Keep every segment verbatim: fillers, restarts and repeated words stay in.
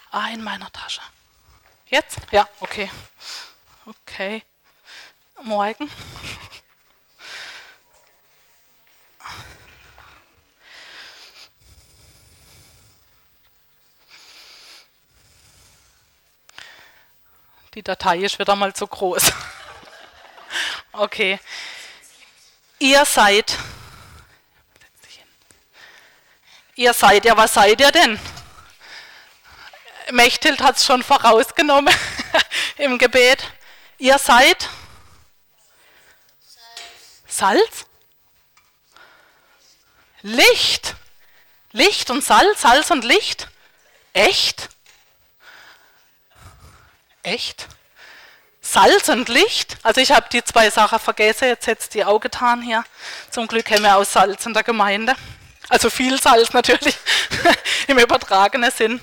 Ah, in meiner Tasche. Jetzt? Ja, okay. Okay. Morgen. Die Datei ist wieder mal zu groß. Okay. Ihr seid, ihr seid ja, was seid ihr denn? Mechthild hat es schon vorausgenommen im Gebet. Ihr seid Salz? Licht. Licht und Salz, Salz und Licht. Echt? Echt? Salz und Licht? Also ich habe die zwei Sachen vergessen, jetzt hätte es die auch getan hier. Zum Glück haben wir auch Salz in der Gemeinde. Also viel Salz natürlich, im übertragenen Sinn.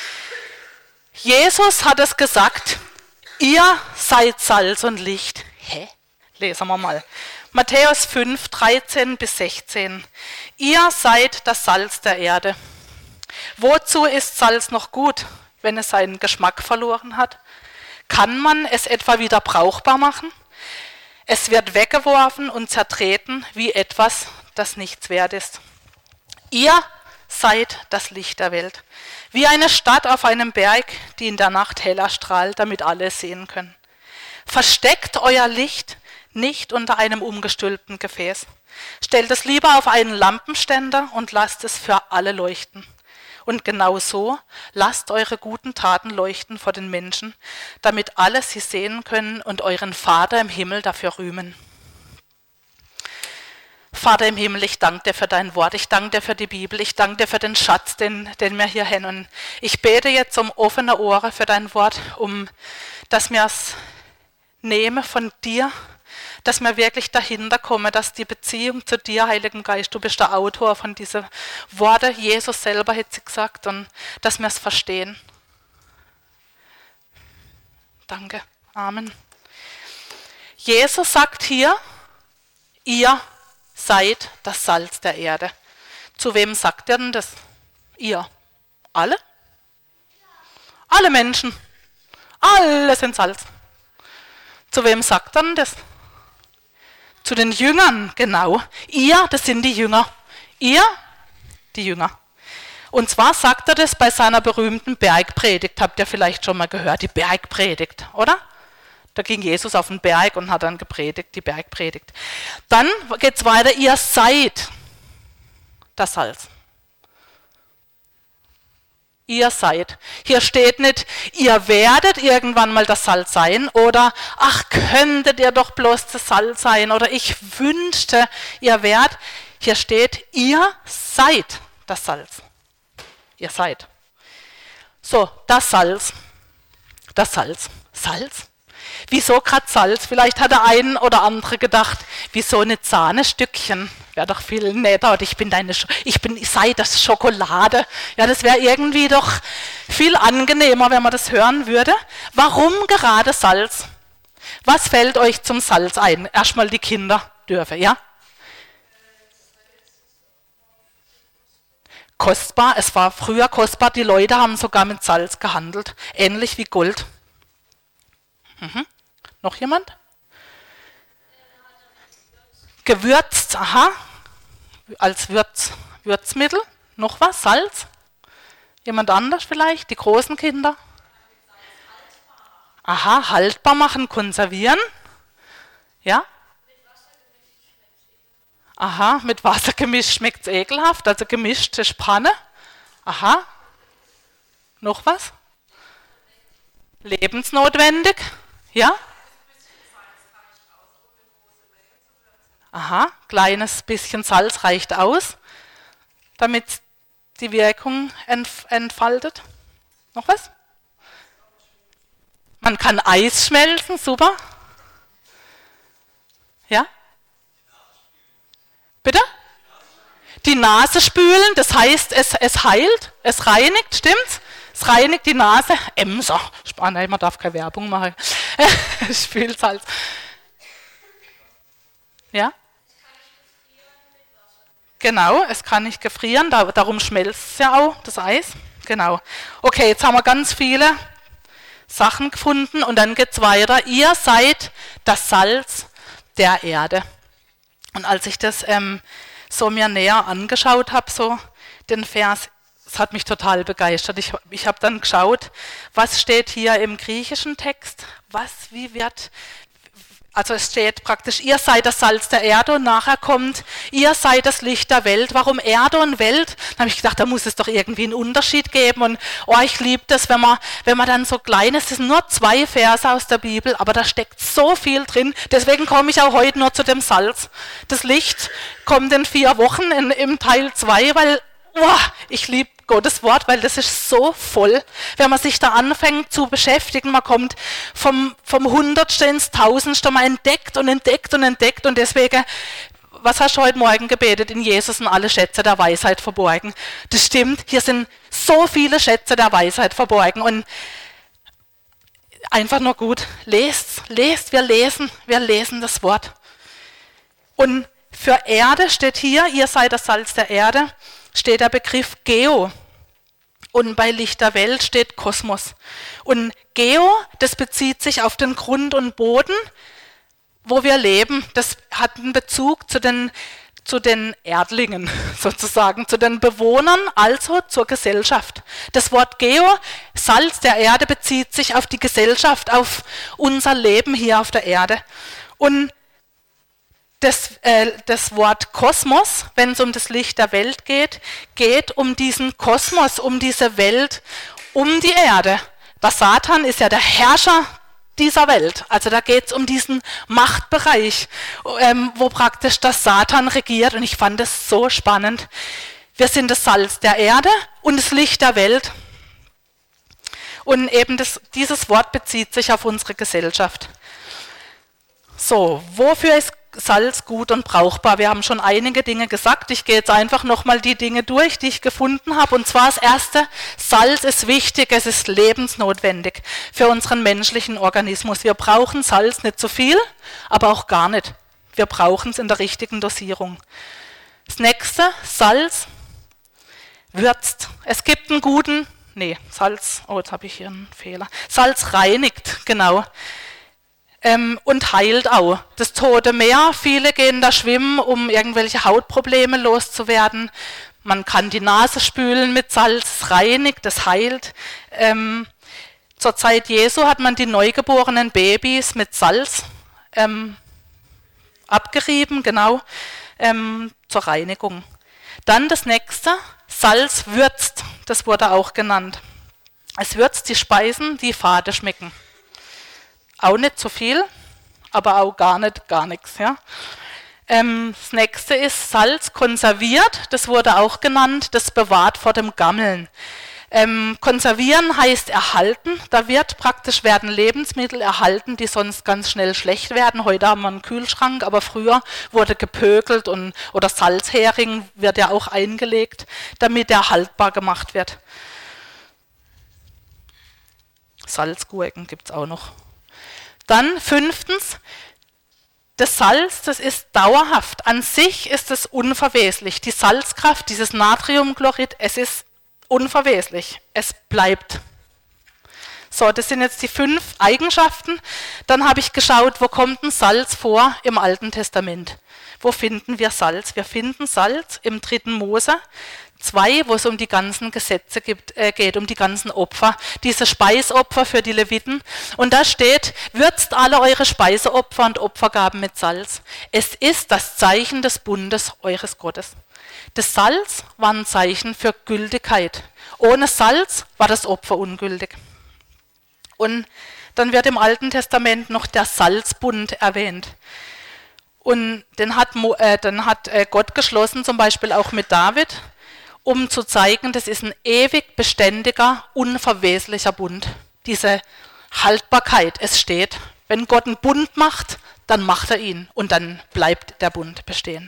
Jesus hat es gesagt, ihr seid Salz und Licht. Hä? Lesen wir mal. Matthäus fünf, dreizehn bis sechzehn. Ihr seid das Salz der Erde. Wozu ist Salz noch gut, wenn es seinen Geschmack verloren hat? Kann man es etwa wieder brauchbar machen? Es wird weggeworfen und zertreten wie etwas, das nichts wert ist. Ihr seid das Licht der Welt, wie eine Stadt auf einem Berg, die in der Nacht heller strahlt, damit alle es sehen können. Versteckt euer Licht nicht unter einem umgestülpten Gefäß. Stellt es lieber auf einen Lampenständer und lasst es für alle leuchten. Und genau so lasst eure guten Taten leuchten vor den Menschen, damit alle sie sehen können und euren Vater im Himmel dafür rühmen. Vater im Himmel, ich danke dir für dein Wort, ich danke dir für die Bibel, ich danke dir für den Schatz, den, den wir hier haben. Ich bete jetzt um offene Ohren für dein Wort, um, dass wir es nehmen von dir, dass wir wirklich dahinter kommen, dass die Beziehung zu dir, Heiligen Geist, du bist der Autor von diesen Worten, Jesus selber hat sie gesagt, und dass wir es verstehen. Danke. Amen. Jesus sagt hier, ihr seid das Salz der Erde. Zu wem sagt er denn das? Ihr. Alle? Alle Menschen. Alle sind Salz. Zu wem sagt er denn das? Zu den Jüngern, genau. Ihr, das sind die Jünger. Ihr, die Jünger. Und zwar sagt er das bei seiner berühmten Bergpredigt. Habt ihr vielleicht schon mal gehört, die Bergpredigt, oder? Da ging Jesus auf den Berg und hat dann gepredigt, die Bergpredigt. Dann geht es weiter, ihr seid das Salz. Ihr seid. Hier steht nicht, ihr werdet irgendwann mal das Salz sein oder ach, könntet ihr doch bloß das Salz sein oder ich wünschte, ihr wärt. Hier steht, ihr seid das Salz. Ihr seid. So, das Salz. Das Salz. Salz? Wieso gerade Salz? Vielleicht hat der ein oder andere gedacht, wieso nicht Sahnestückchen? Wäre doch viel netter. Und ich bin deine, Sch- ich bin, ich sei das Schokolade. Ja, das wäre irgendwie doch viel angenehmer, wenn man das hören würde. Warum gerade Salz? Was fällt euch zum Salz ein? Erstmal die Kinder dürfen, ja? Kostbar. Es war früher kostbar. Die Leute haben sogar mit Salz gehandelt, ähnlich wie Gold. Mhm. Noch jemand? Gewürzt, aha, als Würz, Würzmittel. Noch was? Salz? Jemand anders vielleicht? Die großen Kinder? Aha, haltbar machen, konservieren. Ja? Aha, mit Wasser gemischt schmeckt es ekelhaft, also gemischt ist Panne. Aha. Noch was? Lebensnotwendig. Ja? Aha, kleines bisschen Salz reicht aus, damit die Wirkung entf- entfaltet. Noch was? Man kann Eis schmelzen, super. Ja? Bitte? Die Nase spülen, das heißt, es, es heilt, es reinigt, stimmt's? Es reinigt die Nase. Emser. Ah, nein, man darf keine Werbung machen. Spülsalz. Ja? Genau, es kann nicht gefrieren, da, darum schmelzt es ja auch, das Eis. Genau. Okay, jetzt haben wir ganz viele Sachen gefunden und dann geht es weiter. Ihr seid das Salz der Erde. Und als ich das ähm, so mir näher angeschaut habe, so den Vers, es hat mich total begeistert. Ich, ich habe dann geschaut, was steht hier im griechischen Text, was, wie wird, also es steht praktisch, ihr seid das Salz der Erde und nachher kommt, ihr seid das Licht der Welt. Warum Erde und Welt? Dann habe ich gedacht, da muss es doch irgendwie einen Unterschied geben und oh, ich liebe das, wenn man, wenn man dann so klein ist, es sind nur zwei Verse aus der Bibel, aber da steckt so viel drin, deswegen komme ich auch heute nur zu dem Salz. Das Licht kommt in vier Wochen in, im Teil zwei, weil oh, ich liebe Gottes Wort, weil das ist so voll. Wenn man sich da anfängt zu beschäftigen, man kommt vom, vom Hundertste ins Tausendste, man entdeckt und entdeckt und entdeckt und deswegen, was hast du heute Morgen gebetet? In Jesus sind alle Schätze der Weisheit verborgen. Das stimmt, hier sind so viele Schätze der Weisheit verborgen und einfach nur gut. Lest, lest, wir lesen, wir lesen das Wort. Und für Erde steht hier, ihr seid das Salz der Erde, steht der Begriff Geo. Und bei Licht der Welt steht Kosmos. Und Geo, das bezieht sich auf den Grund und Boden, wo wir leben. Das hat einen Bezug zu den, zu den Erdlingen sozusagen, zu den Bewohnern, also zur Gesellschaft. Das Wort Geo, Salz der Erde, bezieht sich auf die Gesellschaft, auf unser Leben hier auf der Erde. Und Das, äh, das Wort Kosmos, wenn es um das Licht der Welt geht, geht um diesen Kosmos, um diese Welt, um die Erde. Der Satan ist ja der Herrscher dieser Welt. Also da geht es um diesen Machtbereich, ähm, wo praktisch der Satan regiert. Und ich fand das so spannend. Wir sind das Salz der Erde und das Licht der Welt. Und eben das, dieses Wort bezieht sich auf unsere Gesellschaft. So, wofür ist Salz gut und brauchbar? Wir haben schon einige Dinge gesagt. Ich gehe jetzt einfach nochmal die Dinge durch, die ich gefunden habe. Und zwar das Erste, Salz ist wichtig, es ist lebensnotwendig für unseren menschlichen Organismus. Wir brauchen Salz nicht zu viel, aber auch gar nicht. Wir brauchen es in der richtigen Dosierung. Das Nächste, Salz würzt. Es gibt einen guten, nee, Salz, oh, jetzt habe ich hier einen Fehler. Salz reinigt, genau. Ähm, und heilt auch. Das Tote Meer, viele gehen da schwimmen, um irgendwelche Hautprobleme loszuwerden. Man kann die Nase spülen mit Salz, es reinigt, das heilt. Ähm, zur Zeit Jesu hat man die neugeborenen Babys mit Salz ähm, abgerieben, genau, ähm, zur Reinigung. Dann das nächste, Salz würzt, das wurde auch genannt. Es würzt die Speisen, die fade schmecken. Auch nicht zu viel, aber auch gar nicht, gar nichts. Ja. Ähm, das nächste ist Salz konserviert, das wurde auch genannt, das bewahrt vor dem Gammeln. Ähm, konservieren heißt erhalten, da wird praktisch werden Lebensmittel erhalten, die sonst ganz schnell schlecht werden. Heute haben wir einen Kühlschrank, aber früher wurde gepökelt und, oder Salzhering wird ja auch eingelegt, damit er haltbar gemacht wird. Salzgurken gibt es auch noch. Dann fünftens, das Salz, das ist dauerhaft. An sich ist es unverweslich. Die Salzkraft, dieses Natriumchlorid, es ist unverweslich. Es bleibt. So, das sind jetzt die fünf Eigenschaften. Dann habe ich geschaut, wo kommt ein Salz vor im Alten Testament? Wo finden wir Salz? Wir finden Salz im dritten Mose zwei, wo es um die ganzen Gesetze gibt, äh, geht, um die ganzen Opfer, diese Speisopfer für die Leviten. Und da steht, würzt alle eure Speiseopfer und Opfergaben mit Salz. Es ist das Zeichen des Bundes eures Gottes. Das Salz war ein Zeichen für Gültigkeit. Ohne Salz war das Opfer ungültig. Und dann wird im Alten Testament noch der Salzbund erwähnt. Und den hat, äh, den hat äh, Gott geschlossen, zum Beispiel auch mit David, um zu zeigen, das ist ein ewig beständiger, unverweslicher Bund. Diese Haltbarkeit, es steht, wenn Gott einen Bund macht, dann macht er ihn und dann bleibt der Bund bestehen.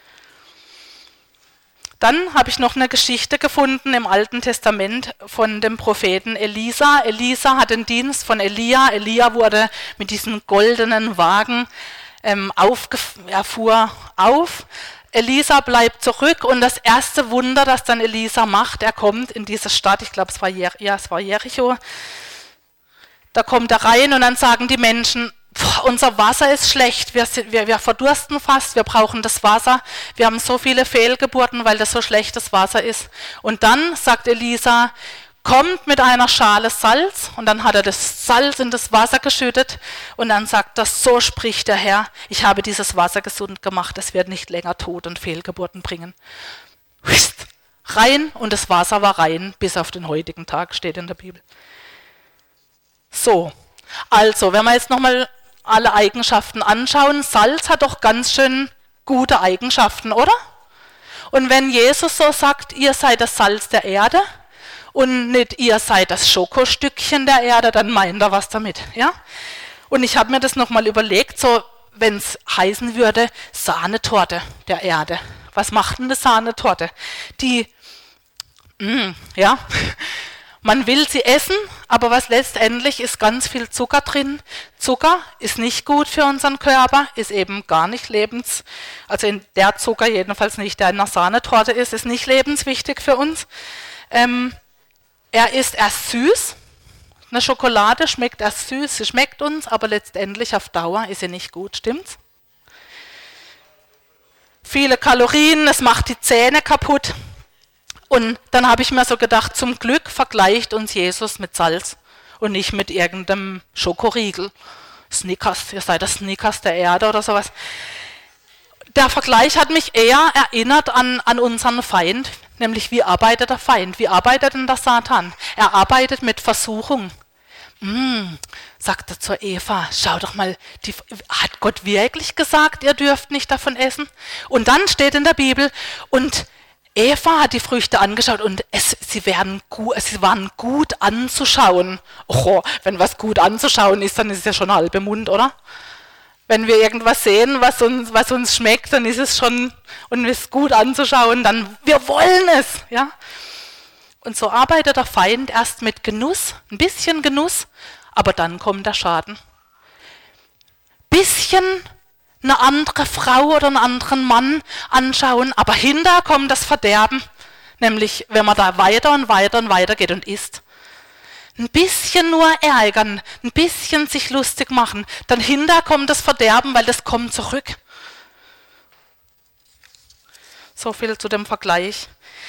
Dann habe ich noch eine Geschichte gefunden im Alten Testament von dem Propheten Elisa. Elisa hat den Dienst von Elia. Elia wurde mit diesem goldenen Wagen ähm, aufgef- er fuhr auf Elisa bleibt zurück und das erste Wunder, das dann Elisa macht, er kommt in diese Stadt, ich glaube, es war, Jer- ja, es war Jericho, da kommt er rein und dann sagen die Menschen, "Pff, unser Wasser ist schlecht, wir, sind, wir, wir verdursten fast, wir brauchen das Wasser, wir haben so viele Fehlgeburten, weil das so schlechtes Wasser ist." Und dann sagt Elisa, kommt mit einer Schale Salz, und dann hat er das Salz in das Wasser geschüttet und dann sagt er, so spricht der Herr, ich habe dieses Wasser gesund gemacht, es wird nicht länger Tod und Fehlgeburten bringen. Rein, und das Wasser war rein bis auf den heutigen Tag, steht in der Bibel. So, also, wenn wir jetzt nochmal alle Eigenschaften anschauen, Salz hat doch ganz schön gute Eigenschaften, oder? Und wenn Jesus so sagt, ihr seid das Salz der Erde, und nicht ihr seid das Schokostückchen der Erde, dann meint er was damit. Ja? Und ich habe mir das nochmal überlegt, so wenn es heißen würde, Sahnetorte der Erde. Was macht denn eine Sahnetorte? Die, mh, ja, man will sie essen, aber was letztendlich ist ganz viel Zucker drin. Zucker ist nicht gut für unseren Körper, ist eben gar nicht lebens, also in der Zucker jedenfalls nicht, der in einer Sahnetorte ist, ist nicht lebenswichtig für uns. Ähm, Er ist erst süß, eine Schokolade schmeckt erst süß, sie schmeckt uns, aber letztendlich auf Dauer ist sie nicht gut, stimmt's? Viele Kalorien, es macht die Zähne kaputt. Und dann habe ich mir so gedacht, zum Glück vergleicht uns Jesus mit Salz und nicht mit irgendeinem Schokoriegel. Snickers, ihr seid das Snickers der Erde oder sowas. Der Vergleich hat mich eher erinnert an, an unseren Feind, nämlich wie arbeitet der Feind, wie arbeitet denn der Satan? Er arbeitet mit Versuchung. Mm, sagt er zur Eva, schau doch mal, die, hat Gott wirklich gesagt, ihr dürft nicht davon essen? Und dann steht in der Bibel, und Eva hat die Früchte angeschaut und es, sie, werden gu, sie waren gut anzuschauen. Oh, wenn was gut anzuschauen ist, dann ist es ja schon halb im Mund, oder? Wenn wir irgendwas sehen, was uns, was uns schmeckt, dann ist es schon, und es ist gut anzuschauen, dann, wir wollen es. Ja? Und so arbeitet der Feind erst mit Genuss, ein bisschen Genuss, aber dann kommt der Schaden. Bisschen eine andere Frau oder einen anderen Mann anschauen, aber hinterher kommt das Verderben, nämlich wenn man da weiter und weiter und weiter geht und isst. Ein bisschen nur ärgern, ein bisschen sich lustig machen, dann hinterher kommt das Verderben, weil das kommt zurück. So viel zu dem Vergleich.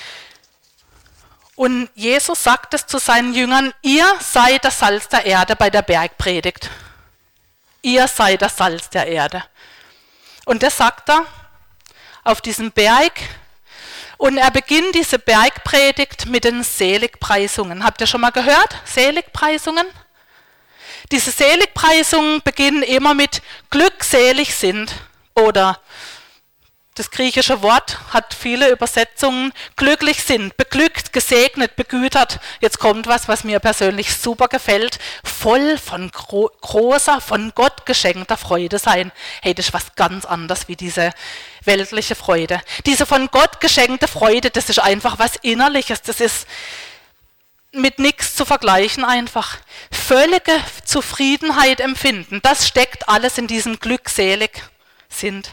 Und Jesus sagt es zu seinen Jüngern, ihr seid das Salz der Erde bei der Bergpredigt. Ihr seid das Salz der Erde. Und das sagt er auf diesem Berg. Und er beginnt diese Bergpredigt mit den Seligpreisungen. Habt ihr schon mal gehört? Seligpreisungen? Diese Seligpreisungen beginnen immer mit glückselig sind oder das griechische Wort hat viele Übersetzungen. Glücklich sind, beglückt, gesegnet, begütert. Jetzt kommt was, was mir persönlich super gefällt. Voll von gro- großer, von Gott geschenkter Freude sein. Hey, das ist was ganz anderes wie diese weltliche Freude. Diese von Gott geschenkte Freude, das ist einfach was Innerliches. Das ist mit nichts zu vergleichen einfach. Völlige Zufriedenheit empfinden. Das steckt alles in diesem glückselig sind.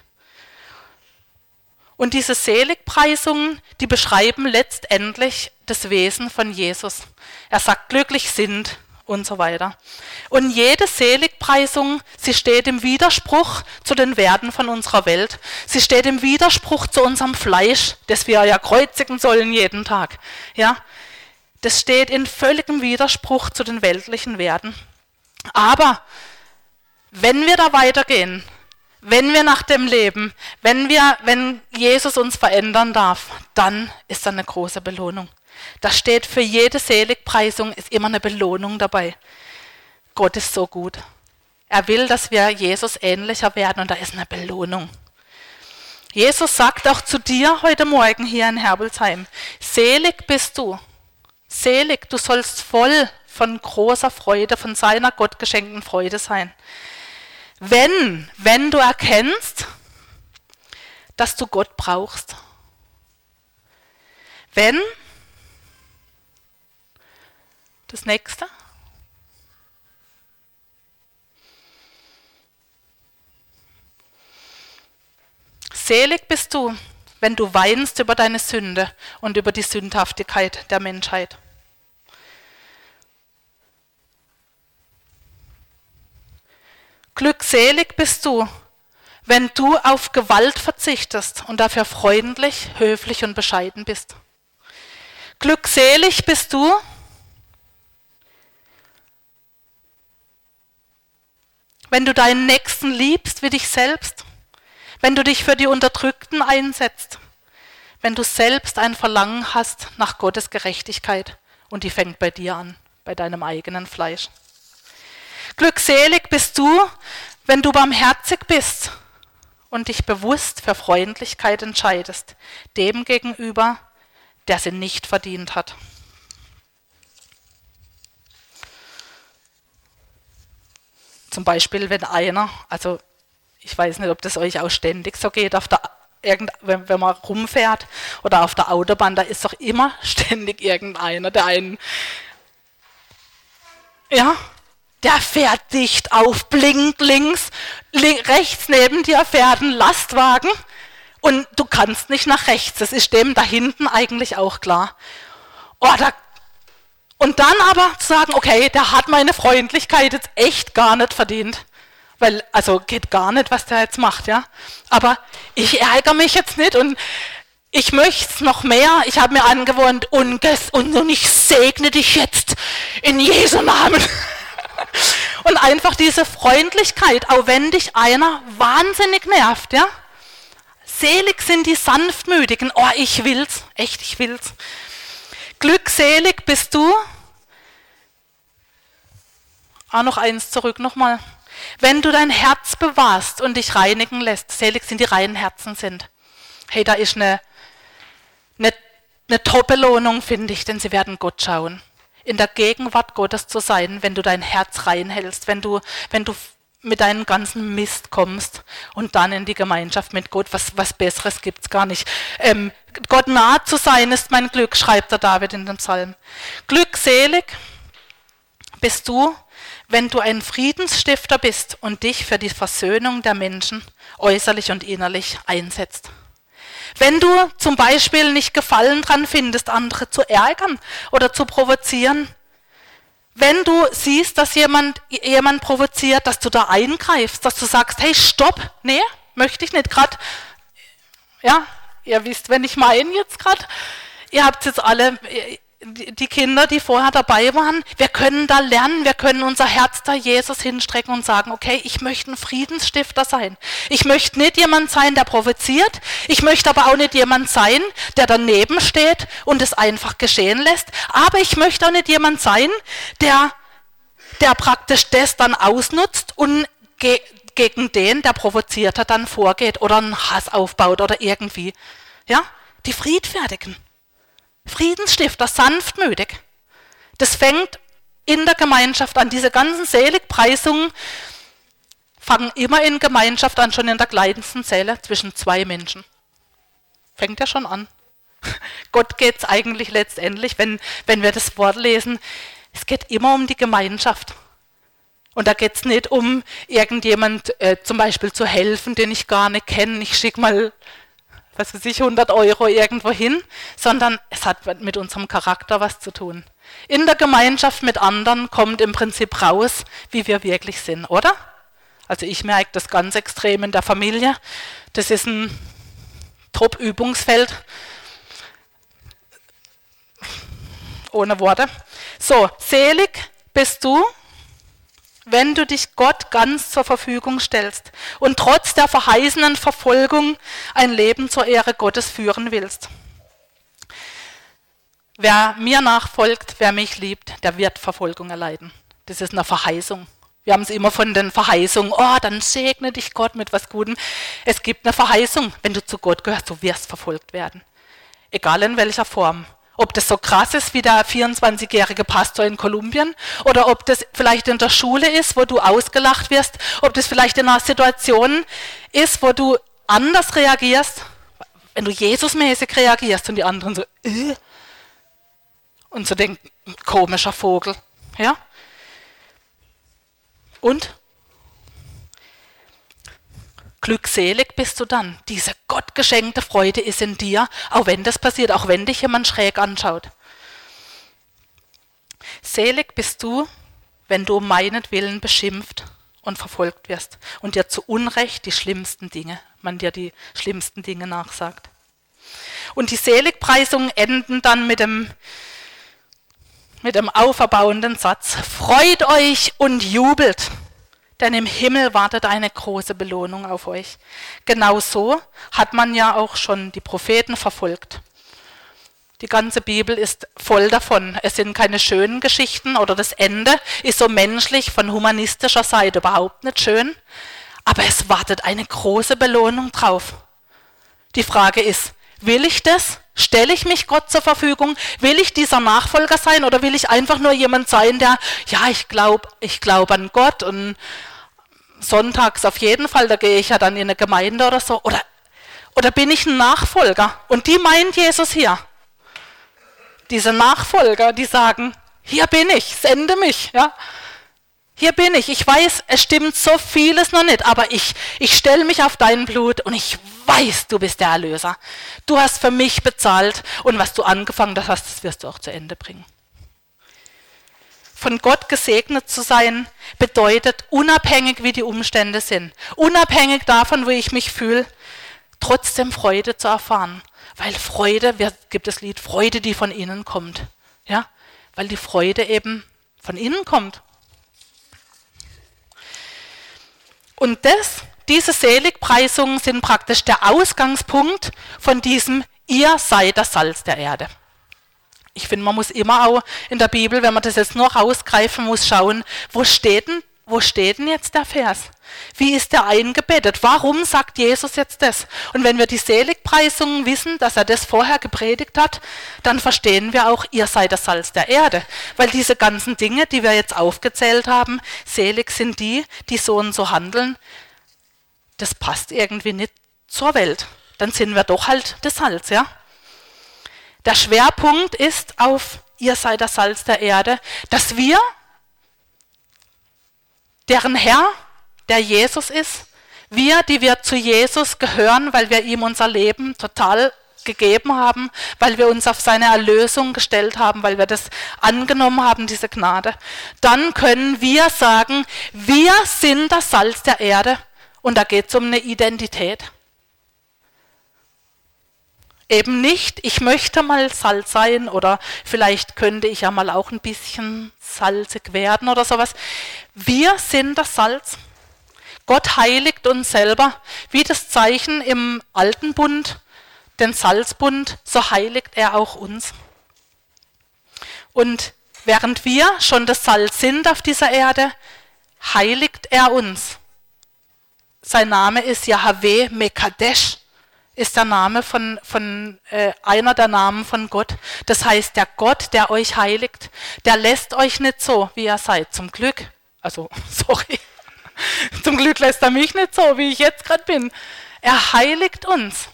Und diese Seligpreisungen, die beschreiben letztendlich das Wesen von Jesus. Er sagt, glücklich sind und so weiter. Und jede Seligpreisung, sie steht im Widerspruch zu den Werten von unserer Welt. Sie steht im Widerspruch zu unserem Fleisch, das wir ja kreuzigen sollen jeden Tag. Ja, das steht in völligem Widerspruch zu den weltlichen Werten. Aber wenn wir da weitergehen, wenn wir nach dem leben, wenn, wir, wenn Jesus uns verändern darf, dann ist da eine große Belohnung. Da steht für jede Seligpreisung ist immer eine Belohnung dabei. Gott ist so gut. Er will, dass wir Jesus ähnlicher werden und da ist eine Belohnung. Jesus sagt auch zu dir heute Morgen hier in Herbelsheim, selig bist du, selig, du sollst voll von großer Freude, von seiner gottgeschenkten Freude sein. Wenn, wenn du erkennst, dass du Gott brauchst. Wenn, das nächste. Selig bist du, wenn du weinst über deine Sünde und über die Sündhaftigkeit der Menschheit. Glückselig bist du, wenn du auf Gewalt verzichtest und dafür freundlich, höflich und bescheiden bist. Glückselig bist du, wenn du deinen Nächsten liebst wie dich selbst, wenn du dich für die Unterdrückten einsetzt, wenn du selbst ein Verlangen hast nach Gottes Gerechtigkeit und die fängt bei dir an, bei deinem eigenen Fleisch. Glückselig bist du, wenn du barmherzig bist und dich bewusst für Freundlichkeit entscheidest, dem gegenüber, der sie nicht verdient hat. Zum Beispiel, wenn einer, also ich weiß nicht, ob das euch auch ständig so geht, auf der, irgend, wenn, wenn man rumfährt oder auf der Autobahn, da ist doch immer ständig irgendeiner, der einen, ja, der fährt dicht auf, blinkt links, li- rechts neben dir fährt ein Lastwagen und du kannst nicht nach rechts, das ist dem da hinten eigentlich auch klar. Oh, da Und dann aber zu sagen, okay, der hat meine Freundlichkeit jetzt echt gar nicht verdient. Weil, also geht gar nicht, was der jetzt macht, ja. Aber ich ärgere mich jetzt nicht und ich möchte es noch mehr. Ich habe mir angewohnt, und, und ich segne dich jetzt in Jesu Namen. Und einfach diese Freundlichkeit, auch wenn dich einer wahnsinnig nervt, ja. Selig sind die Sanftmütigen. Oh, ich will's, echt, ich will's. Glückselig bist du. Ah, noch eins zurück, nochmal. Wenn du dein Herz bewahrst und dich reinigen lässt, selig sind die reinen Herzen sind. Hey, da ist eine, eine, eine Top-Belohnung, finde ich, denn sie werden Gott schauen. In der Gegenwart Gottes zu sein, wenn du dein Herz reinhältst, wenn du, wenn du mit deinem ganzen Mist kommst und dann in die Gemeinschaft mit Gott, was, was Besseres gibt es gar nicht. Ähm, Gott nahe zu sein ist mein Glück, schreibt der David in dem Psalm. Glückselig bist du, wenn du ein Friedensstifter bist und dich für die Versöhnung der Menschen äußerlich und innerlich einsetzt. Wenn du zum Beispiel nicht Gefallen dran findest, andere zu ärgern oder zu provozieren, wenn du siehst, dass jemand, jemand provoziert, dass du da eingreifst, dass du sagst, hey, stopp, nee, möchte ich nicht gerade, ja, ihr wisst, wenn ich meine jetzt gerade, ihr habt jetzt alle, die Kinder, die vorher dabei waren, wir können da lernen, wir können unser Herz da Jesus hinstrecken und sagen, okay, ich möchte ein Friedensstifter sein. Ich möchte nicht jemand sein, der provoziert, ich möchte aber auch nicht jemand sein, der daneben steht und es einfach geschehen lässt, aber ich möchte auch nicht jemand sein, der, der praktisch das dann ausnutzt und ge- gegen den, der provoziert hat, dann vorgeht oder einen Hass aufbaut oder irgendwie. Ja, die Friedfertigen. Friedensstifter, sanftmütig. Das fängt in der Gemeinschaft an. Diese ganzen Seligpreisungen fangen immer in Gemeinschaft an, schon in der kleinsten Zelle zwischen zwei Menschen. Fängt ja schon an. Gott geht es eigentlich letztendlich, wenn, wenn wir das Wort lesen, es geht immer um die Gemeinschaft. Und da geht es nicht um irgendjemand äh, zum Beispiel zu helfen, den ich gar nicht kenne. Ich schicke mal was weiß ich, hundert Euro irgendwo hin, sondern es hat mit unserem Charakter was zu tun. In der Gemeinschaft mit anderen kommt im Prinzip raus, wie wir wirklich sind, oder? Also ich merke das ganz extrem in der Familie. Das ist ein Top-Übungsfeld. Ohne Worte. So, selig bist du, wenn du dich Gott ganz zur Verfügung stellst und trotz der verheißenen Verfolgung ein Leben zur Ehre Gottes führen willst. Wer mir nachfolgt, wer mich liebt, der wird Verfolgung erleiden. Das ist eine Verheißung. Wir haben es immer von den Verheißungen, oh, dann segne dich Gott mit was Gutem. Es gibt eine Verheißung, wenn du zu Gott gehörst, du wirst verfolgt werden. Egal in welcher Form. Ob das so krass ist wie der vierundzwanzigjährige Pastor in Kolumbien oder ob das vielleicht in der Schule ist, wo du ausgelacht wirst, ob das vielleicht in einer Situation ist, wo du anders reagierst, wenn du Jesusmäßig reagierst und die anderen so äh, und so denken, komischer Vogel, ja? Und Glückselig bist du dann. Diese gottgeschenkte Freude ist in dir, auch wenn das passiert, auch wenn dich jemand schräg anschaut. Selig bist du, wenn du um meinetwillen beschimpft und verfolgt wirst und dir zu Unrecht die schlimmsten Dinge, man dir die schlimmsten Dinge nachsagt. Und die Seligpreisungen enden dann mit dem, mit dem auferbauenden Satz: Freut euch und jubelt, denn im Himmel wartet eine große Belohnung auf euch. Genau so hat man ja auch schon die Propheten verfolgt. Die ganze Bibel ist voll davon. Es sind keine schönen Geschichten oder das Ende ist so menschlich von humanistischer Seite überhaupt nicht schön, aber es wartet eine große Belohnung drauf. Die Frage ist, will ich das? Stelle ich mich Gott zur Verfügung? Will ich dieser Nachfolger sein oder will ich einfach nur jemand sein, der, ja, ich glaube ich glaub an Gott und sonntags auf jeden Fall, da gehe ich ja dann in eine Gemeinde oder so. Oder, oder bin ich ein Nachfolger? Und die meint Jesus hier. Diese Nachfolger, die sagen, hier bin ich, sende mich. Ja? Hier bin ich, ich weiß, es stimmt so vieles noch nicht, aber ich, ich stelle mich auf dein Blut und ich weiß, du bist der Erlöser. Du hast für mich bezahlt und was du angefangen hast, das wirst du auch zu Ende bringen. Von Gott gesegnet zu sein, bedeutet, unabhängig wie die Umstände sind, unabhängig davon, wie ich mich fühle, trotzdem Freude zu erfahren. Weil Freude, wer gibt das Lied, Freude, die von innen kommt. Ja? Weil die Freude eben von innen kommt. Und das, diese Seligpreisungen sind praktisch der Ausgangspunkt von diesem Ihr seid das Salz der Erde. Ich finde, man muss immer auch in der Bibel, wenn man das jetzt nur rausgreifen muss, schauen, wo steht denn, wo steht denn jetzt der Vers? Wie ist der eingebettet? Warum sagt Jesus jetzt das? Und wenn wir die Seligpreisungen wissen, dass er das vorher gepredigt hat, dann verstehen wir auch, ihr seid das Salz der Erde. Weil diese ganzen Dinge, die wir jetzt aufgezählt haben, selig sind die, die so und so handeln, das passt irgendwie nicht zur Welt. Dann sind wir doch halt das Salz, ja? Der Schwerpunkt ist auf, ihr seid das Salz der Erde, dass wir, deren Herr, der Jesus ist, wir, die wir zu Jesus gehören, weil wir ihm unser Leben total gegeben haben, weil wir uns auf seine Erlösung gestellt haben, weil wir das angenommen haben, diese Gnade, dann können wir sagen, wir sind das Salz der Erde und da geht es um eine Identität. Eben nicht, ich möchte mal Salz sein oder vielleicht könnte ich ja mal auch ein bisschen salzig werden oder sowas. Wir sind das Salz. Gott heiligt uns selber, wie das Zeichen im Alten Bund, den Salzbund, so heiligt er auch uns. Und während wir schon das Salz sind auf dieser Erde, heiligt er uns. Sein Name ist Yahweh Mekadesh, ist der Name von, von äh, einer der Namen von Gott. Das heißt, der Gott, der euch heiligt, der lässt euch nicht so, wie ihr seid. Zum Glück, also sorry, zum Glück lässt er mich nicht so, wie ich jetzt gerade bin. Er heiligt uns,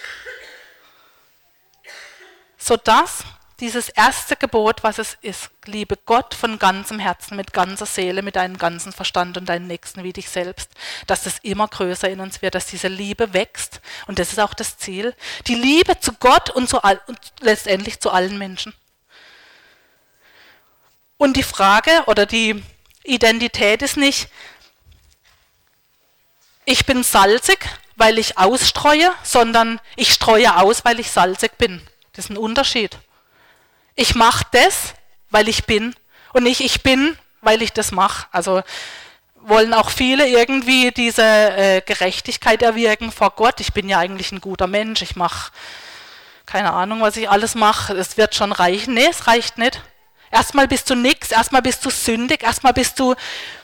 sodass dieses erste Gebot, was es ist, liebe Gott von ganzem Herzen, mit ganzer Seele, mit deinem ganzen Verstand und deinen Nächsten wie dich selbst, dass das immer größer in uns wird, dass diese Liebe wächst. Und das ist auch das Ziel. Die Liebe zu Gott und, zu all, und letztendlich zu allen Menschen. Und die Frage oder die Identität ist nicht, ich bin salzig, weil ich ausstreue, sondern ich streue aus, weil ich salzig bin. Das ist ein Unterschied. Ich mache das, weil ich bin und nicht ich bin, weil ich das mache. Also wollen auch viele irgendwie diese äh, Gerechtigkeit erwirken vor Gott. Ich bin ja eigentlich ein guter Mensch, ich mache keine Ahnung, was ich alles mache. Es wird schon reichen. Nee, es reicht nicht. Erstmal bist du nix, erstmal bist du sündig, erstmal bist du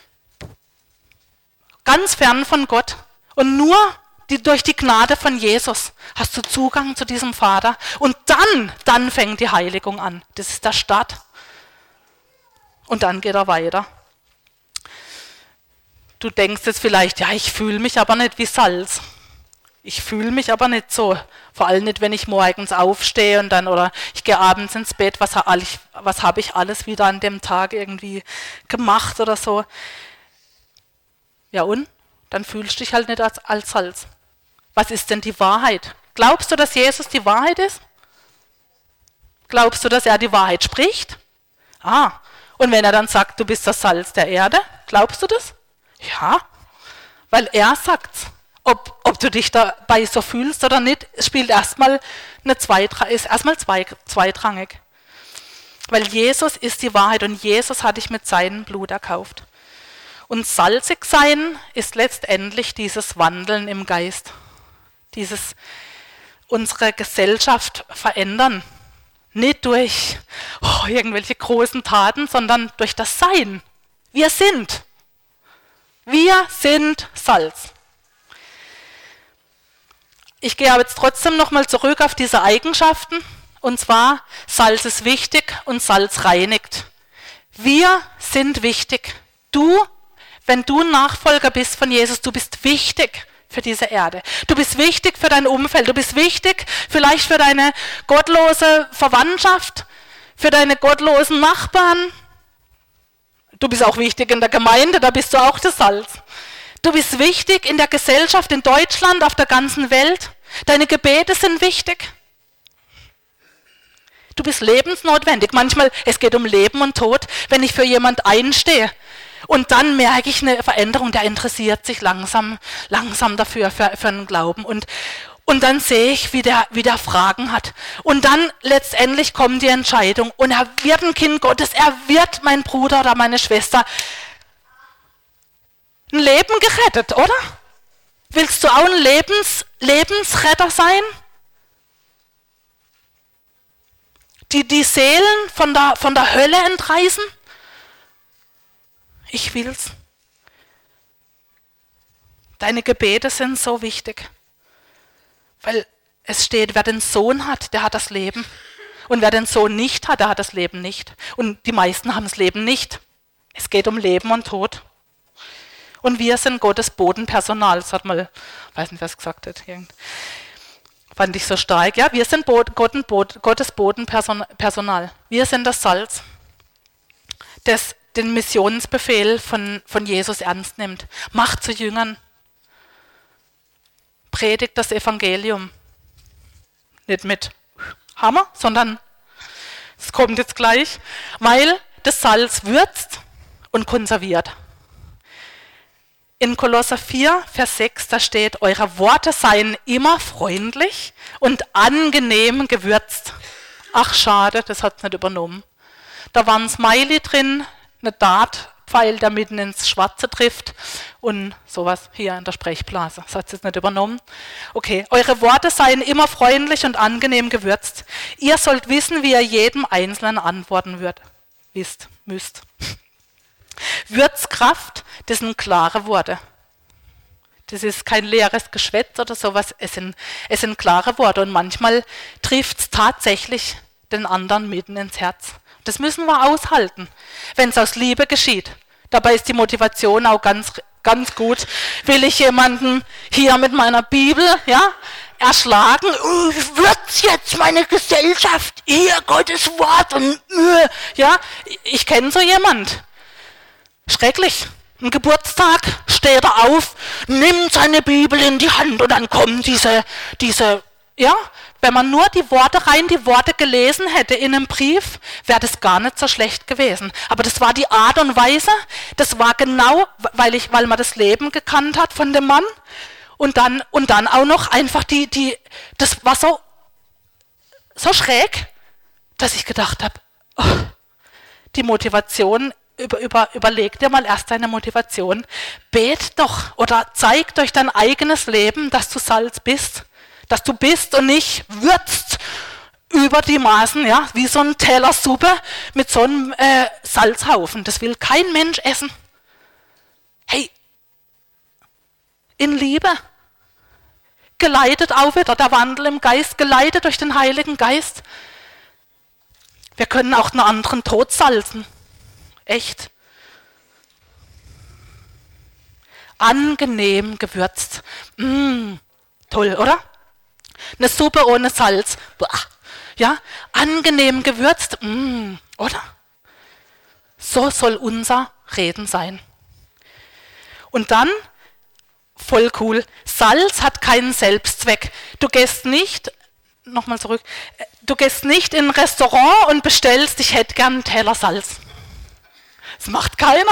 ganz fern von Gott. Und nur Die, durch die Gnade von Jesus hast du Zugang zu diesem Vater und dann, dann fängt die Heiligung an. Das ist der Start. Und dann geht er weiter. Du denkst jetzt vielleicht, ja, ich fühle mich aber nicht wie Salz. Ich fühle mich aber nicht so. Vor allem nicht, wenn ich morgens aufstehe und dann, oder ich gehe abends ins Bett, was, was habe ich alles wieder an dem Tag irgendwie gemacht oder so. Ja und? dann fühlst du dich halt nicht als, als Salz. Was ist denn die Wahrheit? Glaubst du, dass Jesus die Wahrheit ist? Glaubst du, dass er die Wahrheit spricht? Ah, und wenn er dann sagt, du bist das Salz der Erde, glaubst du das? Ja, weil er sagt's. Ob, ob du dich dabei so fühlst oder nicht, spielt erstmal eine Zweitra- ist erstmal zwei, zweitrangig. Weil Jesus ist die Wahrheit und Jesus hat dich mit seinem Blut erkauft. Und salzig sein ist letztendlich dieses Wandeln im Geist. Dieses unsere Gesellschaft verändern. Nicht durch oh, irgendwelche großen Taten, sondern durch das Sein. Wir sind. Wir sind Salz. Ich gehe aber jetzt trotzdem nochmal zurück auf diese Eigenschaften. Und zwar, Salz ist wichtig und Salz reinigt. Wir sind wichtig. Du, wenn du Nachfolger bist von Jesus, du bist wichtig für diese Erde. Du bist wichtig für dein Umfeld. Du bist wichtig vielleicht für deine gottlose Verwandtschaft, für deine gottlosen Nachbarn. Du bist auch wichtig in der Gemeinde, da bist du auch das Salz. Du bist wichtig in der Gesellschaft, in Deutschland, auf der ganzen Welt. Deine Gebete sind wichtig. Du bist lebensnotwendig. Manchmal, es geht um Leben und Tod, wenn ich für jemand einstehe. Und dann merke ich eine Veränderung, der interessiert sich langsam, langsam dafür, für, für einen Glauben. Und, und dann sehe ich, wie der, wie der Fragen hat. Und dann letztendlich kommt die Entscheidung. Und er wird ein Kind Gottes, er wird mein Bruder oder meine Schwester ein Leben gerettet, oder? Willst du auch ein Lebens, Lebensretter sein? Die die Seelen von der, von der Hölle entreißen? Ich will's. Deine Gebete sind so wichtig. Weil es steht, wer den Sohn hat, der hat das Leben. Und wer den Sohn nicht hat, der hat das Leben nicht. Und die meisten haben das Leben nicht. Es geht um Leben und Tod. Und wir sind Gottes Bodenpersonal. Das hat mal, weiß nicht, wer es gesagt hat. Fand ich so stark. Ja, wir sind Bo- Gottes Bodenpersonal. Wir sind das Salz, das den Missionsbefehl von, von Jesus ernst nimmt. Macht zu Jüngern. Predigt das Evangelium. Nicht mit Hammer, sondern es kommt jetzt gleich, weil das Salz würzt und konserviert. In Kolosser vier, Vers sechs, da steht, eure Worte seien immer freundlich und angenehm gewürzt. Ach schade, das hat es nicht übernommen. Da war ein Smiley drin, eine Dartpfeil, der mitten ins Schwarze trifft und sowas hier in der Sprechblase. Das hat es jetzt nicht übernommen. Okay, eure Worte seien immer freundlich und angenehm gewürzt. Ihr sollt wissen, wie ihr jedem Einzelnen antworten würdet. Wisst, müsst. Würzkraft, das sind klare Worte. Das ist kein leeres Geschwätz oder sowas, es sind, es sind klare Worte und manchmal trifft es tatsächlich den anderen mitten ins Herz. Das müssen wir aushalten, wenn es aus Liebe geschieht. Dabei ist die Motivation auch ganz, ganz gut. Will ich jemanden hier mit meiner Bibel ja, erschlagen? Uh, wird's jetzt meine Gesellschaft? Hier Gottes Wort und uh, ja, ich kenne so jemand. Schrecklich. Am Geburtstag steht er auf, nimmt seine Bibel in die Hand und dann kommen diese, diese, ja, wenn man nur die Worte rein, die Worte gelesen hätte in einem Brief, wäre das gar nicht so schlecht gewesen. Aber das war die Art und Weise, das war genau, weil, ich, weil man das Leben gekannt hat von dem Mann und dann, und dann auch noch einfach die, die, das war so, so schräg, dass ich gedacht habe, oh, die Motivation Über, über, überleg dir mal erst deine Motivation. Bet doch oder zeig durch dein eigenes Leben, dass du Salz bist. Dass du bist und nicht würzt über die Maßen, ja, wie so ein Teller Suppe mit so einem äh, Salzhaufen. Das will kein Mensch essen. Hey, in Liebe. Geleitet auch wieder, der Wandel im Geist, geleitet durch den Heiligen Geist. Wir können auch einen anderen Tod salzen. Echt. Angenehm gewürzt. Mm, toll, oder? Eine Suppe ohne Salz. Boah. Ja, angenehm gewürzt. Mm, oder? So soll unser Reden sein. Und dann voll cool. Salz hat keinen Selbstzweck. Du gehst nicht, nochmal zurück, du gehst nicht in ein Restaurant und bestellst, ich hätte gern einen Teller Salz. Das macht keiner.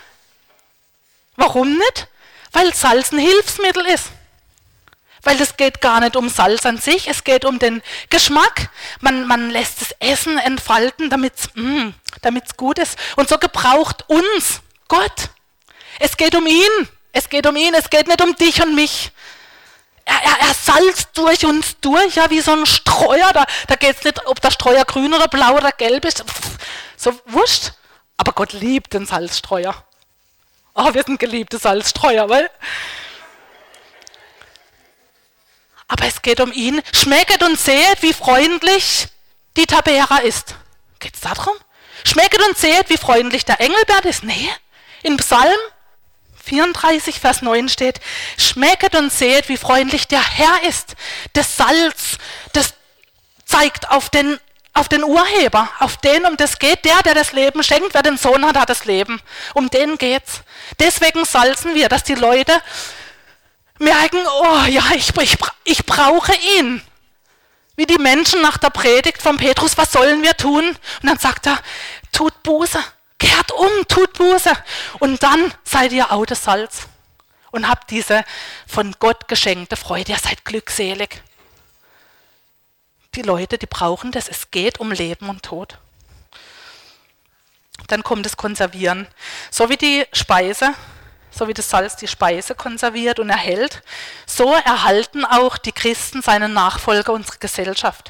Warum nicht? Weil Salz ein Hilfsmittel ist. Weil es geht gar nicht um Salz an sich, es geht um den Geschmack. Man, man lässt das Essen entfalten, damit es gut ist. Und so gebraucht uns Gott. Es geht um ihn. Es geht um ihn, es geht nicht um dich und mich. Er, er, er salzt durch uns durch, ja, wie so ein Streuer. Da, da geht es nicht, ob der Streuer grün oder blau oder gelb ist. Pff, so wurscht. Aber Gott liebt den Salzstreuer. Oh, wir sind geliebte Salzstreuer, weil... Aber es geht um ihn. Schmecket und sehet, wie freundlich die Tabera ist. Geht es darum? Schmecket und sehet, wie freundlich der Engelbert ist. Nee, in Psalm vierunddreißig, Vers neun steht, schmecket und sehet, wie freundlich der Herr ist. Das Salz, das zeigt auf den, auf den Urheber, auf den, um das geht. Der, der das Leben schenkt, wer den Sohn hat, hat das Leben. Um den geht's. Deswegen salzen wir, dass die Leute merken, oh ja, ich, ich, ich brauche ihn. Wie die Menschen nach der Predigt von Petrus, was sollen wir tun? Und dann sagt er, tut Buße, kehrt um, tut Buße. Und dann seid ihr auch das Salz und habt diese von Gott geschenkte Freude. Ihr seid glückselig. Die Leute, die brauchen das. Es geht um Leben und Tod. Dann kommt das Konservieren. So wie die Speise, so wie das Salz die Speise konserviert und erhält, so erhalten auch die Christen seine Nachfolger unsere Gesellschaft.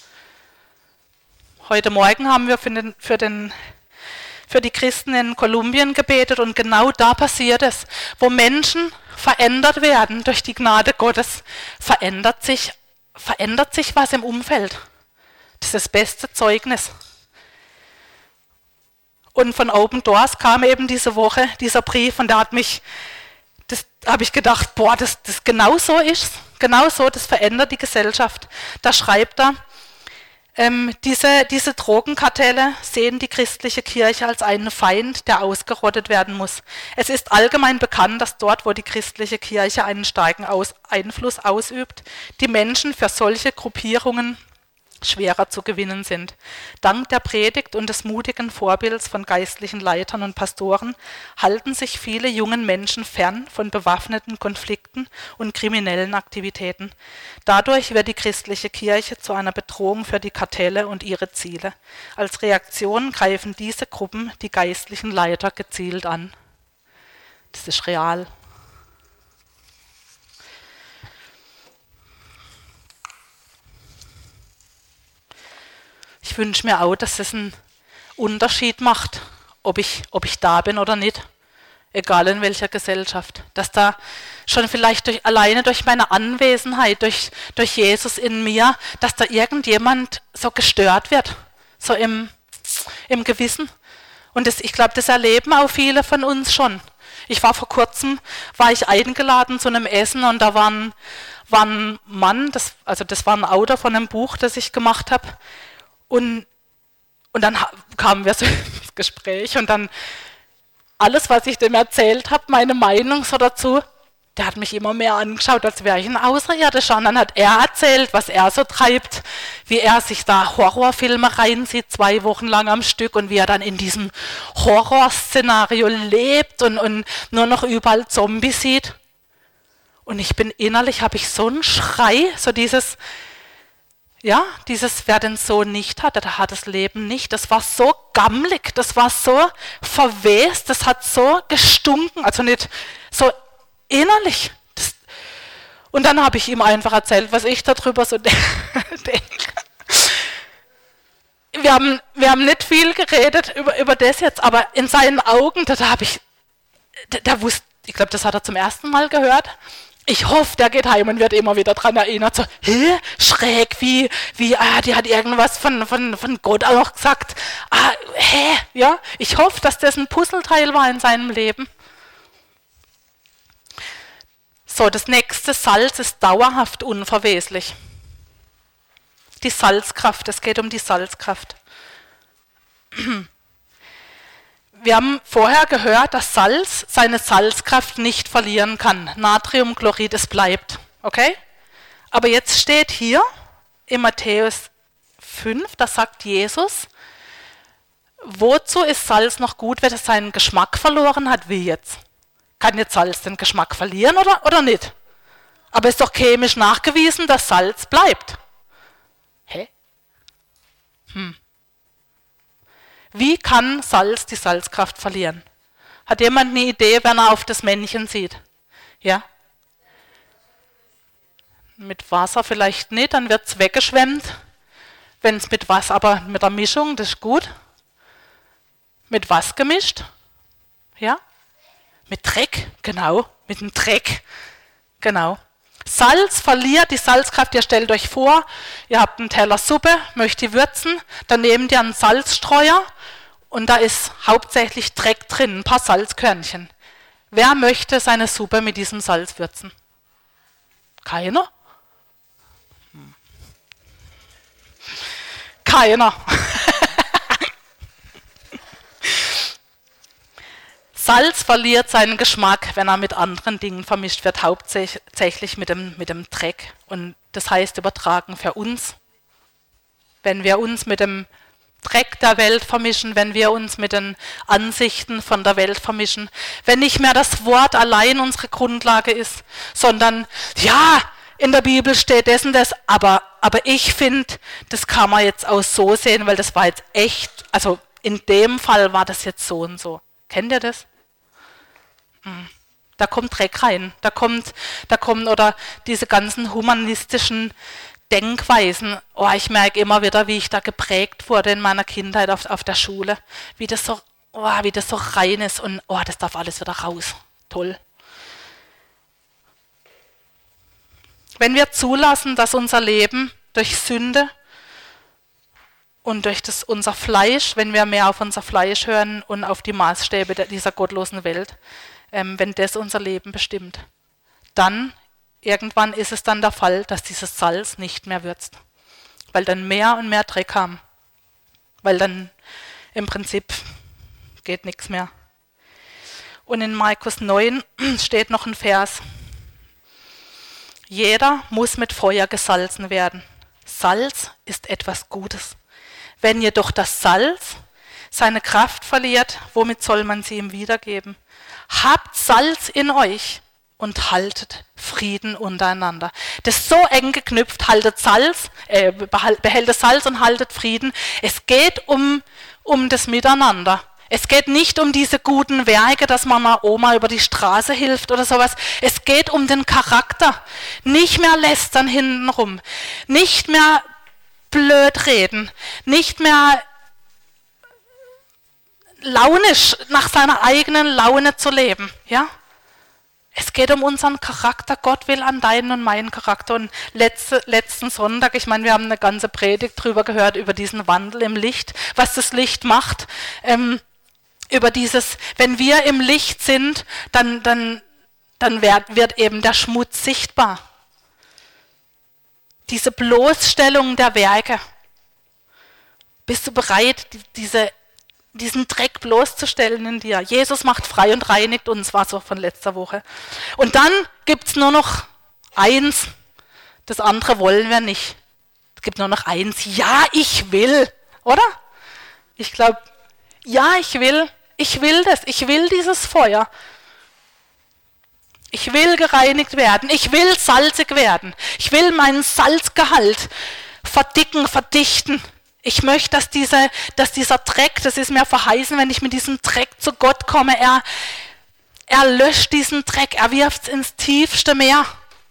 Heute Morgen haben wir für, den, für, den, für die Christen in Kolumbien gebetet und genau da passiert es, wo Menschen verändert werden durch die Gnade Gottes, verändert sich, verändert sich was im Umfeld. Das ist das beste Zeugnis. Und von Open Doors kam eben diese Woche dieser Brief und da hat mich, das habe ich gedacht, boah, das, das genau so ist, genau so, das verändert die Gesellschaft. Da schreibt er, ähm, diese, diese Drogenkartelle sehen die christliche Kirche als einen Feind, der ausgerottet werden muss. Es ist allgemein bekannt, dass dort, wo die christliche Kirche einen starken Aus- Einfluss ausübt, die Menschen für solche Gruppierungen schwerer zu gewinnen sind. Dank der Predigt und des mutigen Vorbilds von geistlichen Leitern und Pastoren halten sich viele jungen Menschen fern von bewaffneten Konflikten und kriminellen Aktivitäten. Dadurch wird die christliche Kirche zu einer Bedrohung für die Kartelle und ihre Ziele. Als Reaktion greifen diese Gruppen die geistlichen Leiter gezielt an. Das ist real. Ich wünsche mir auch, dass es einen Unterschied macht, ob ich, ob ich da bin oder nicht, egal in welcher Gesellschaft. Dass da schon vielleicht durch, alleine durch meine Anwesenheit, durch, durch Jesus in mir, dass da irgendjemand so gestört wird, so im, im Gewissen. Und das, ich glaube, das erleben auch viele von uns schon. Ich war vor kurzem, war ich eingeladen zu einem Essen und da war ein, war ein Mann, das, also das war ein Autor von einem Buch, das ich gemacht habe. Und, und dann kamen wir so ins Gespräch und dann alles, was ich dem erzählt habe, meine Meinung so dazu, der hat mich immer mehr angeschaut, als wäre ich ein Außerirdischer. Und dann hat er erzählt, was er so treibt, wie er sich da Horrorfilme reinzieht, zwei Wochen lang am Stück und wie er dann in diesem Horrorszenario lebt und, und nur noch überall Zombies sieht. Und ich bin innerlich, habe ich so einen Schrei, so dieses... Ja, dieses, wer den Sohn nicht hat, der hat das Leben nicht. Das war so gammelig, das war so verwest, das hat so gestunken, also nicht so innerlich. Das, und dann habe ich ihm einfach erzählt, was ich darüber so denke. Wir haben, wir haben nicht viel geredet über, über das jetzt, aber in seinen Augen, da, da habe ich, da, da wusste, ich glaube, das hat er zum ersten Mal gehört. Ich hoffe, der geht heim und wird immer wieder dran erinnert, so, hä, schräg, wie, wie, ah, die hat irgendwas von, von, von Gott auch noch gesagt. Ah, hä, ja, ich hoffe, dass das ein Puzzleteil war in seinem Leben. So, das nächste, Salz ist dauerhaft unverweslich. Die Salzkraft, es geht um die Salzkraft. wir haben vorher gehört, dass Salz seine Salzkraft nicht verlieren kann. Natriumchlorid, es bleibt. Okay? Aber jetzt steht hier in Matthäus fünf, da sagt Jesus, wozu ist Salz noch gut, wenn es seinen Geschmack verloren hat, wie jetzt? Kann jetzt Salz den Geschmack verlieren oder, oder nicht? Aber es ist doch chemisch nachgewiesen, dass Salz bleibt. Hä? Hm. Wie kann Salz die Salzkraft verlieren? Hat jemand eine Idee, wenn er auf das Männchen sieht? Ja? Mit Wasser vielleicht nicht, dann wird es weggeschwemmt. Wenn es mit was, aber mit der Mischung, das ist gut. Mit was gemischt? Ja? Mit Dreck, genau, mit dem Dreck, genau. Salz verliert die Salzkraft. Ihr stellt euch vor, ihr habt einen Teller Suppe, möchtet würzen, dann nehmt ihr einen Salzstreuer und da ist hauptsächlich Dreck drin, ein paar Salzkörnchen. Wer möchte seine Suppe mit diesem Salz würzen? Keiner? Hm. Keiner. Salz verliert seinen Geschmack, wenn er mit anderen Dingen vermischt wird, hauptsächlich mit dem, mit dem Dreck. Und das heißt übertragen für uns, wenn wir uns mit dem Dreck der Welt vermischen, wenn wir uns mit den Ansichten von der Welt vermischen, wenn nicht mehr das Wort allein unsere Grundlage ist, sondern, ja, in der Bibel steht das und das, aber, aber ich finde, das kann man jetzt auch so sehen, weil das war jetzt echt, also in dem Fall war das jetzt so und so. Kennt ihr das? Da kommt Dreck rein, da kommt, da kommen oder diese ganzen humanistischen Denkweisen. Oh, ich merke immer wieder, wie ich da geprägt wurde in meiner Kindheit auf, auf der Schule, wie das so, oh, wie das so rein ist und oh, das darf alles wieder raus. Toll. Wenn wir zulassen, dass unser Leben durch Sünde und durch das, unser Fleisch, wenn wir mehr auf unser Fleisch hören und auf die Maßstäbe dieser gottlosen Welt, ähm, wenn das unser Leben bestimmt, dann irgendwann ist es dann der Fall, dass dieses Salz nicht mehr würzt, weil dann mehr und mehr Dreck haben, weil dann im Prinzip geht nichts mehr. Und in Markus neun steht noch ein Vers: Jeder muss mit Feuer gesalzen werden. Salz ist etwas Gutes. Wenn jedoch das Salz seine Kraft verliert, womit soll man sie ihm wiedergeben? Habt Salz in euch und haltet Frieden untereinander. Das ist so eng geknüpft, haltet Salz, äh, behält das Salz und haltet Frieden. Es geht um, um das Miteinander. Es geht nicht um diese guten Werke, dass man mal Oma über die Straße hilft oder sowas. Es geht um den Charakter. Nicht mehr lästern hintenrum. Nicht mehr blöd reden. Nicht mehr launisch nach seiner eigenen Laune zu leben. Ja? Es geht um unseren Charakter. Gott will an deinen und meinen Charakter. Und letzte, letzten Sonntag, ich meine, wir haben eine ganze Predigt drüber gehört, über diesen Wandel im Licht, was das Licht macht. Ähm, über dieses, wenn wir im Licht sind, dann, dann, dann wird, wird eben der Schmutz sichtbar. Diese Bloßstellung der Werke. Bist du bereit, die, diese, diesen Dreck bloßzustellen in dir? Jesus macht frei und reinigt uns, war so von letzter Woche. Und dann gibt es nur noch eins, das andere wollen wir nicht. Es gibt nur noch eins, ja, ich will, oder? Ich glaube, ja, ich will, ich will das, ich will dieses Feuer. Ich will gereinigt werden, ich will salzig werden, ich will meinen Salzgehalt verdicken, verdichten. Ich möchte, dass, diese, dass dieser Dreck, das ist mir verheißen, wenn ich mit diesem Dreck zu Gott komme, er, er löscht diesen Dreck, er wirft es ins tiefste Meer.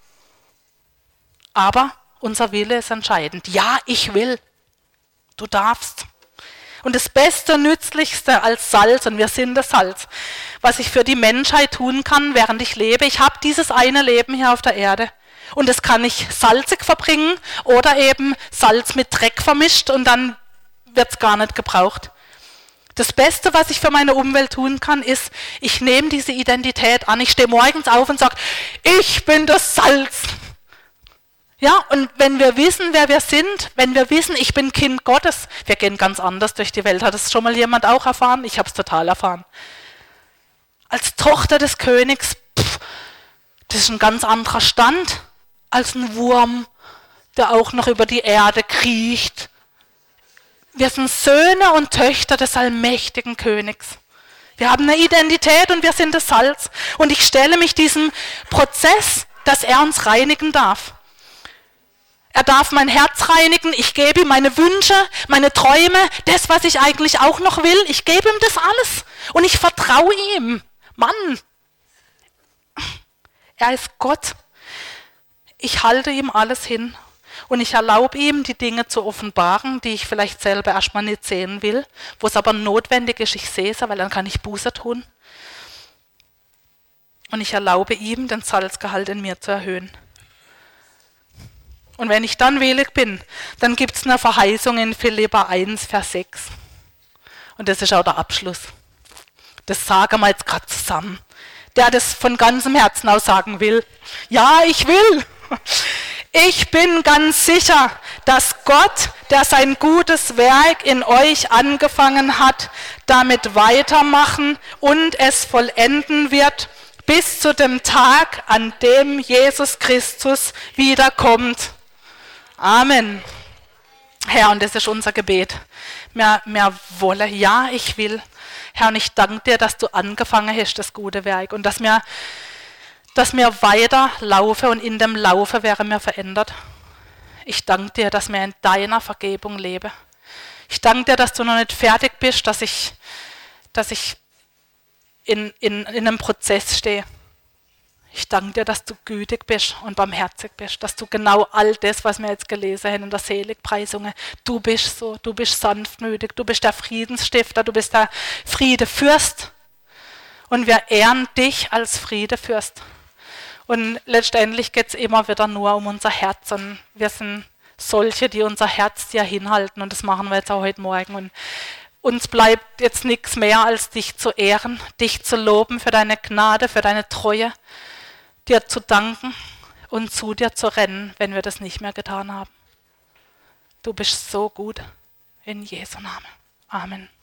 Aber unser Wille ist entscheidend. Ja, ich will. Du darfst. Und das Beste, Nützlichste als Salz, und wir sind das Salz, was ich für die Menschheit tun kann, während ich lebe, ich habe dieses eine Leben hier auf der Erde. Und das kann ich salzig verbringen oder eben Salz mit Dreck vermischt und dann wird es gar nicht gebraucht. Das Beste, was ich für meine Umwelt tun kann, ist, ich nehme diese Identität an. Ich stehe morgens auf und sage, ich bin das Salz. Ja, und wenn wir wissen, wer wir sind, wenn wir wissen, ich bin Kind Gottes, wir gehen ganz anders durch die Welt. Hat das schon mal jemand auch erfahren? Ich habe es total erfahren. Als Tochter des Königs, pff, das ist ein ganz anderer Stand als ein Wurm, der auch noch über die Erde kriecht. Wir sind Söhne und Töchter des allmächtigen Königs. Wir haben eine Identität und wir sind das Salz. Und ich stelle mich diesem Prozess, dass er uns reinigen darf. Er darf mein Herz reinigen, ich gebe ihm meine Wünsche, meine Träume, das, was ich eigentlich auch noch will, ich gebe ihm das alles. Und ich vertraue ihm. Mann, er ist Gott. Ich halte ihm alles hin. Und ich erlaube ihm, die Dinge zu offenbaren, die ich vielleicht selber erstmal nicht sehen will, wo es aber notwendig ist, ich sehe es, weil dann kann ich Buße tun. Und ich erlaube ihm, den Salzgehalt in mir zu erhöhen. Und wenn ich dann willig bin, dann gibt es eine Verheißung in Philipper eins, Vers sechs. Und das ist auch der Abschluss. Das sagen wir jetzt gerade zusammen. Der das von ganzem Herzen aus sagen will. Ja, ich will. Ich bin ganz sicher, dass Gott, der sein gutes Werk in euch angefangen hat, damit weitermachen und es vollenden wird, bis zu dem Tag, an dem Jesus Christus wiederkommt. Amen. Herr, und das ist unser Gebet. Wir, wir wollen, ja, ich will. Herr, und ich danke dir, dass du angefangen hast, das gute Werk. Und dass wir, dass wir weiter laufen und in dem Laufe wäre mir verändert. Ich danke dir, dass wir in deiner Vergebung leben. Ich danke dir, dass du noch nicht fertig bist, dass ich, dass ich in, in, in einem Prozess stehe. Ich danke dir, dass du gütig bist und barmherzig bist, dass du genau all das, was wir jetzt gelesen haben in der Seligpreisung, du bist so, du bist sanftmütig, du bist der Friedensstifter, du bist der Friedefürst. Und wir ehren dich als Friedefürst. Und letztendlich geht es immer wieder nur um unser Herz. Und wir sind solche, die unser Herz dir hinhalten. Und das machen wir jetzt auch heute Morgen. Und uns bleibt jetzt nichts mehr, als dich zu ehren, dich zu loben für deine Gnade, für deine Treue, dir zu danken und zu dir zu rennen, wenn wir das nicht mehr getan haben. Du bist so gut. In Jesu Namen. Amen.